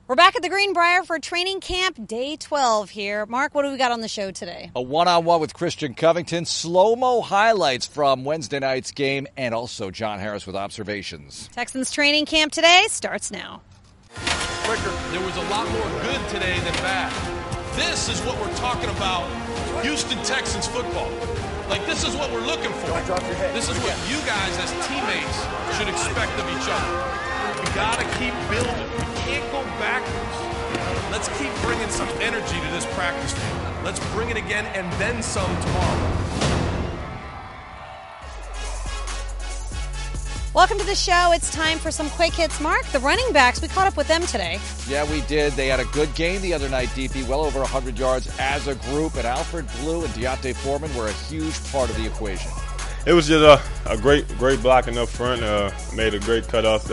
We're back at the Greenbrier for training camp day 12 here. Mark, what do we got on the show today? A one-on-one with Christian Covington, slow-mo highlights from Wednesday night's game, and also John Harris with observations. Texans training camp today starts now. There was a lot more good today than bad. This is what we're talking about, Houston Texans football. Like, this is what we're looking for. This is what you guys as teammates should expect of each other. We gotta keep building. We can't go backwards. Let's keep bringing some energy to this practice field. Let's bring it again and then some tomorrow. Welcome to the show. It's time for some quick hits. Mark, the running backs, we caught up with them today. Yeah, we did. They had a good game the other night, DP, well over 100 yards as a group, and Alfred Blue and Deontay Foreman were a huge part of the equation. It was just a great blocking up front. Made a great cutoff.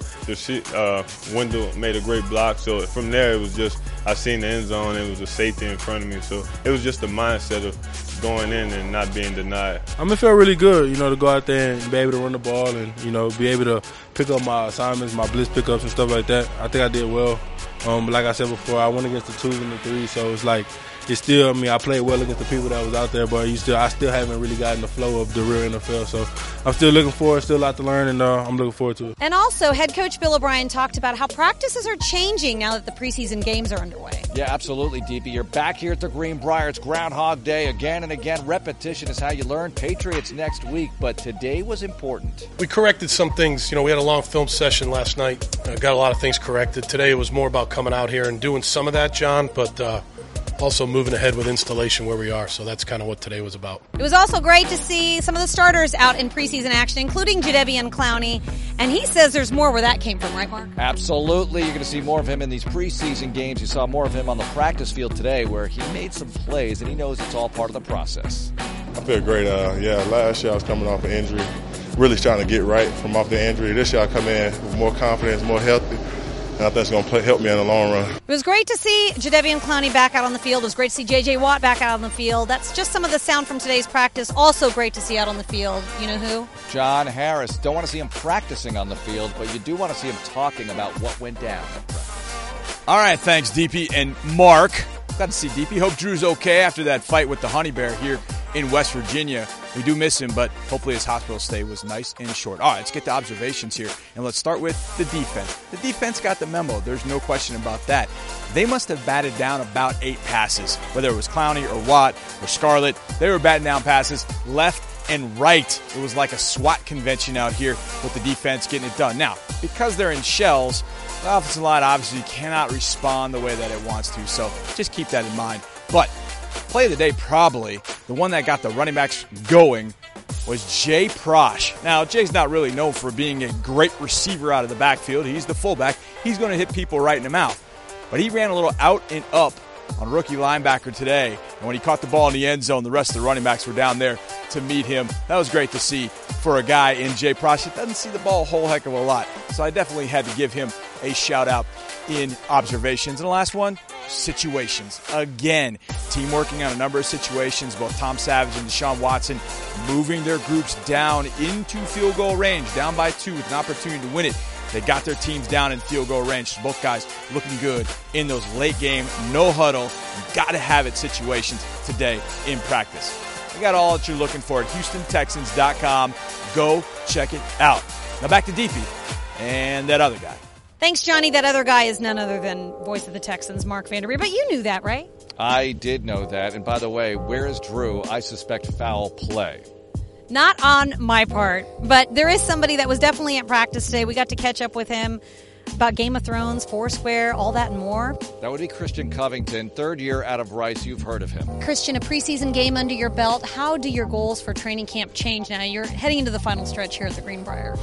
Wendell made a great block. So from there, it was just, I seen the end zone. It was a safety in front of me. So it was just the mindset of going in and not being denied. It felt really good, to go out there and be able to run the ball and, be able to pick up my assignments, my blitz pickups and stuff like that. I think I did well. But like I said before, I went against the 2s and the 3s, so it's like, it's still, I played well against the people that was out there, but I still haven't really gotten the flow of the real NFL. So I'm still looking forward, still a lot to learn, and I'm looking forward to it. And also, head coach Bill O'Brien talked about how practices are changing now that the preseason games are underway. Yeah, absolutely, DP. You're back here at the Greenbrier. It's Groundhog Day again and again. Repetition is how you learn. Patriots next week, but today was important. We corrected some things. We had a long film session last night. Got a lot of things corrected. Today it was more about coming out here and doing some of that, John, but also moving ahead with installation where we are. So that's kind of what today was about. It was also great to see some of the starters out in preseason action, including Jadeveon Clowney. And he says there's more where that came from, right, Mark? Absolutely. You're going to see more of him in these preseason games. You saw more of him on the practice field today where he made some plays, and he knows it's all part of the process. I feel great. Last year I was coming off an injury, really trying to get right from off the injury. This year I come in with more confidence, more healthy. And I think it's going to help me in the long run. It was great to see Jadeveon Clowney back out on the field. It was great to see J.J. Watt back out on the field. That's just some of the sound from today's practice. Also great to see out on the field. You know who? John Harris. Don't want to see him practicing on the field, but you do want to see him talking about what went down at practice. All right, thanks, DP and Mark. Glad to see DP. Hope Drew's okay after that fight with the Honey Bear here in West Virginia. We do miss him, but hopefully his hospital stay was nice and short. All right, let's get to observations here, and let's start with the defense. The defense got the memo. There's no question about that. They must have batted down about 8 passes, whether it was Clowney or Watt or Scarlett. They were batting down passes left and right. It was like a SWAT convention out here with the defense getting it done. Now, because they're in shells, the offensive line obviously cannot respond the way that it wants to, so just keep that in mind. But play of the day, probably the one that got the running backs going, was Jay Prosh. Now, Jay's not really known for being a great receiver out of the backfield. He's the fullback. He's going to hit people right in the mouth. But he ran a little out and up on rookie linebacker today. And when he caught the ball in the end zone, the rest of the running backs were down there to meet him. That was great to see for a guy in Jay Prosh that doesn't see the ball a whole heck of a lot. So I definitely had to give him a shout out in observations. And the last one, situations. Again, team working on a number of situations, both Tom Savage and Deshaun Watson moving their groups down into field goal range, down by 2 with an opportunity to win it. They got their teams down in field goal range. Both guys looking good in those late game, no huddle, got to have it situations today in practice. We got all that you're looking for at HoustonTexans.com. Go check it out. Now back to DP and that other guy. Thanks, Johnny. That other guy is none other than voice of the Texans, Mark Vanderbeer. But you knew that, right? I did know that. And by the way, where is Drew? I suspect foul play. Not on my part, but there is somebody that was definitely at practice today. We got to catch up with him about Game of Thrones, Foursquare, all that and more. That would be Christian Covington, 3rd year out of Rice. You've heard of him. Christian, a preseason game under your belt. How do your goals for training camp change now? You're heading into the final stretch here at the Greenbrier.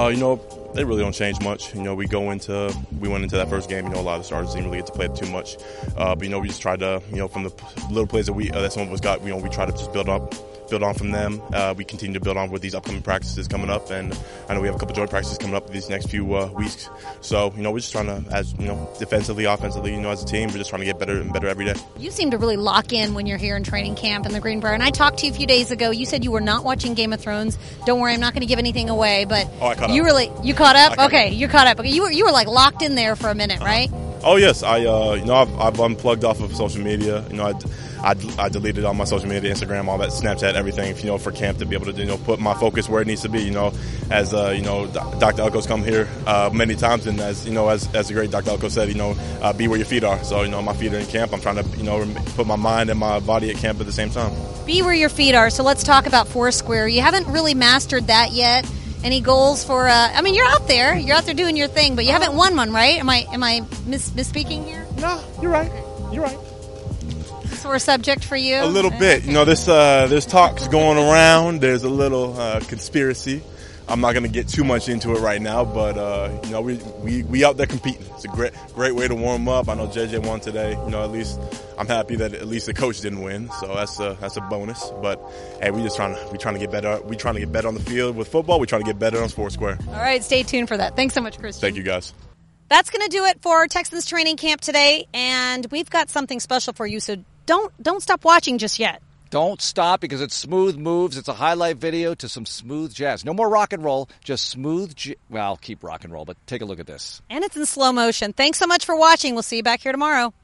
They really don't change much. We went into that first game. A lot of the starters didn't really get to play too much. But we just tried to, from the little plays that some of us got, we try to just build on from them. We continue to build on with these upcoming practices coming up, and I know we have a couple joint practices coming up these next few weeks. So, we're just trying to, as defensively, offensively, as a team, we're just trying to get better and better every day. You seem to really lock in when you're here in training camp in the Greenbrier. And I talked to you a few days ago. You said you were not watching Game of Thrones. Don't worry, I'm not going to give anything away. But I caught up. You caught up? Okay, you're caught up. Okay, you were like locked in there for a minute, right? Oh yes, I've unplugged off of social media. I deleted all my social media, Instagram, all that, Snapchat, everything. For camp to be able to put my focus where it needs to be. As Dr. Elko's come here many times, and as the great Dr. Elko said, be where your feet are. So my feet are in camp. I'm trying to put my mind and my body at camp at the same time. Be where your feet are. So let's talk about Foursquare. You haven't really mastered that yet. Any goals for? You're out there. You're out there doing your thing, but you haven't won one, right? Am I misspeaking here? No, you're right. You're right. Sore subject for you? A little bit. There's talks going around. There's a little conspiracy. I'm not going to get too much into it right now, but we out there competing. It's a great way to warm up. I know JJ won today. At least I'm happy that at least the coach didn't win, so that's a bonus. But hey, we trying to get better. We trying to get better on the field with football. We trying to get better on Foursquare. All right, stay tuned for that. Thanks so much, Christian. Thank you, guys. That's going to do it for Texans training camp today, and we've got something special for you. So don't stop watching just yet. Don't stop, because it's smooth moves. It's a highlight video to some smooth jazz. No more rock and roll, just smooth well, I'll keep rock and roll, but take a look at this. And it's in slow motion. Thanks so much for watching. We'll see you back here tomorrow.